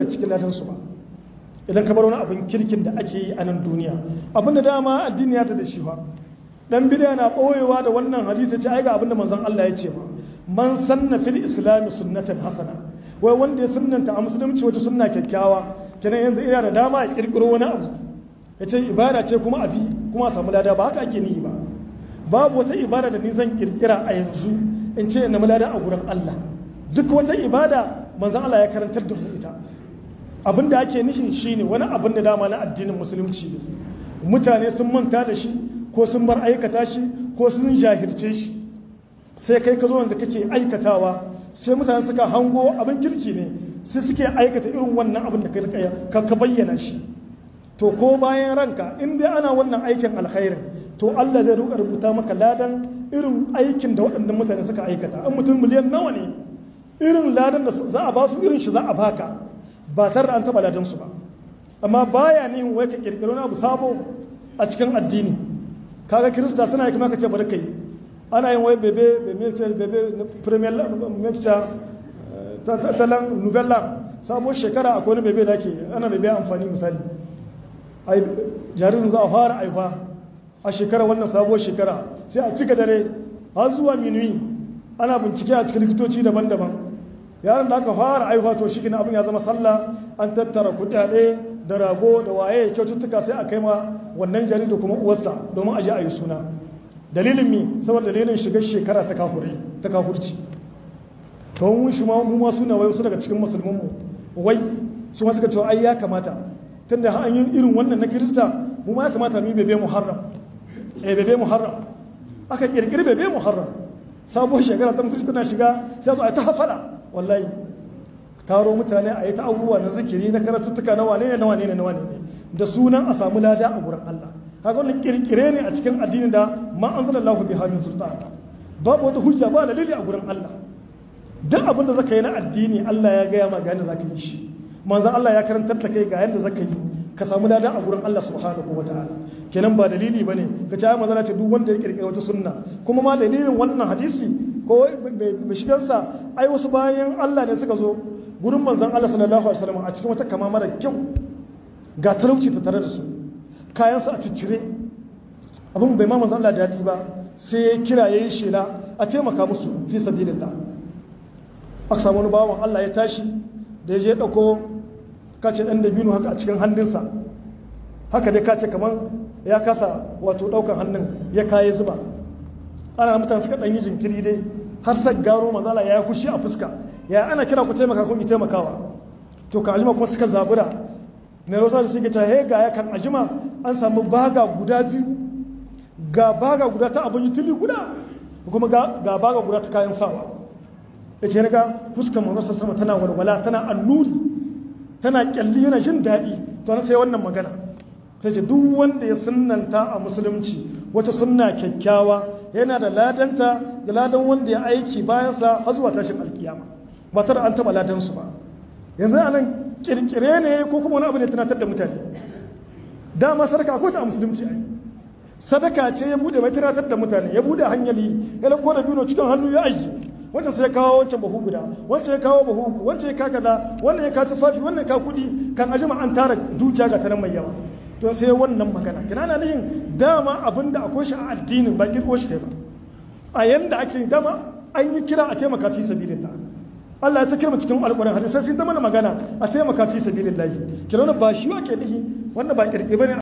cikin ladansu ba idan ka bar wani abin kirkin da ake yi a nan duniya abin da dama addini ya da shi ba dan bid'a na boyewa da wannan hadisi ce ai ga abin da manzon Allah ya ce ba man sanna fil islam sunnatan hasana wai wanda ya sunnanta a musulunci wata sunna kyakkyawa kenan yanzu ina da dama a kirkiro wani abu ya ce ibada ce kuma abi kuma a samu lada ba haka ake nihi ba babu wata ibada da ni zan kirkira a yanzu in ce na lada a gurin Allah duk wata ibada manzon Allah ya karantar da mu ita abin da ake nihin shine wani abin da dama na addinin musulunci mutane sun manta da shi ko sun bar aikata shi ko sun jahirce shi sai kai ka zo yanzu kake aikatawa sai mutane suka hango abin kirki ne sai suke aikata irin wannan abin da ka bayyana shi to ko bayan ranka in dai ana wannan aikin alkhairin to Allah zai rubuta maka ladan irin aikin da waɗannan mutane suka aikata an mutum miliyan nawa ne irin ladan da za a ba su irin shi za a baka ba tare da an taɓa ladan su ba amma baya ne wai ka kirkiro na abu sabo a cikin addini kaga kirista suna yi kuma ka ce bari kai ana yin wai bebe premier lecture talan novella sabon shekara akwai wani bebe da ke ana bebe amfani misali jaririn za a fara aifa a shekara wannan sabuwar shekara sai a cika dare har zuwa minuyi ana bincike a cikin likitoci daban-daban yaron da aka fara aifa to shi abin ya zama sallah an tattara kudade da rago da waye kyaututtuka sai a kai ma wannan jariri da kuma uwarsa domin a je a yi suna dalilin mi saboda dalilin shigar shekara ta kafurci to mun shi mu ma suna wai wasu daga cikin musulmin mu wai su ma suka ce ai ya kamata tunda an yi irin wannan na Kirista mu ma ya kamata mu yi bebe muharram bebe muharram aka kirkiri bebe muharram sabuwar shekara ta musulunci tana shiga sai zo a ta hafada wallahi taro mutane a yi ta abubuwa na zikiri na karatuttuka na wane ne da sunan a samu lada a gurin Allah haka wannan kirkire ne a cikin addini da ma anzalallahu biha min sultan babu wata hujja ba dalili a gurin Allah duk abin da zaka yi na addini Allah ya gaya ma ga yadda zaka yi shi manzon Allah ya karantar da kai ga yadda zaka yi ka samu lada a gurin Allah subhanahu wataala kenan ba dalili bane ka ce manzon Allah ce duk wanda ya kirkire wata sunna kuma ma dalilin wannan hadisi ko mai shigarsa ai wasu bayan Allah ne suka zo gurin manzon Allah sallallahu alaihi wasallam a cikin wata kama mara kyau ga talauci ta tare da su kayansu a ciccire abin bai ma manzon Allah da daɗi ba sai ya kira yayin shela a taimaka musu fi sabilillah aka samu wani bawan Allah ya tashi da ya je dauko kace dan dabino haka a cikin hannunsa haka dai kace kaman ya kasa wato daukan hannun ya kayi zuba ana mutane suka dan yi jinkiri dai har sai garo manzon Allah ya yi kushi a fuska ya ana kira ku taimaka kun yi taimakawa to ka ajima kuma suka zabura mai rota da suke ta ga ya kan ajima an samu baga guda biyu ga baga guda ta abin yutuli guda kuma ga baga guda ta kayan sawa ya ce ga fuskar manzon sama tana walwala tana annuri tana kyalli yana jin daɗi to na sai wannan magana ta ce duk wanda ya sunnanta a musulunci wata sunna kyakkyawa yana da ladanta da ladan wanda ya aiki bayansa har zuwa tashin alkiyama ba tare an taɓa ladansu ba yanzu a nan kirkire ne ko kuma wani abu ne tunatar da mutane dama sadaka akwai ta a musulunci ai sadaka ce ya bude mai tunatar da mutane ya bude hanyali ya dauko da bino cikin hannu ya aji wancan sai ya kawo wancan bahu guda wancan ya kawo bahu uku wancan ya kaka da wannan ya ka tufafi wannan ya ka kudi kan ajima an tara dukiya ga tanan mai yawa to sai wannan magana kina na nihin dama abinda akwai shi a addinin ba kirko shi kai ba a yanda ake dama an yi kira a taimaka fi sabilillah Allah ya ta kirma cikin alƙur'ani hadisi sai sun ta mana magana a taimaka fi sabilillahi kira wannan ba shi ake nihi wannan ba kirki bane